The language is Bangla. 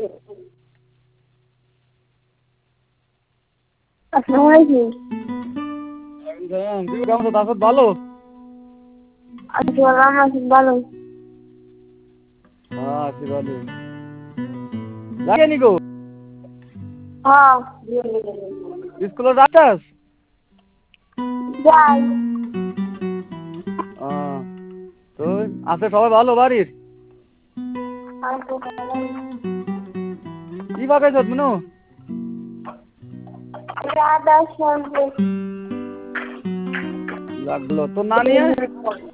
আসসালামু আলাইকুম। তুই কেমন আছো? তারপর ভালো? আছি ভালো, আছি ভালো। হ্যাঁ আছি ভালো। লাগে নিকো হ্যাঁ স্কুলে যাচ্ছাস? যাই। তো আছে সবাই ভালো বাড়ির? কি পাকাইছ মিনু? আদা সরষে লাগলো তো না নিয়ে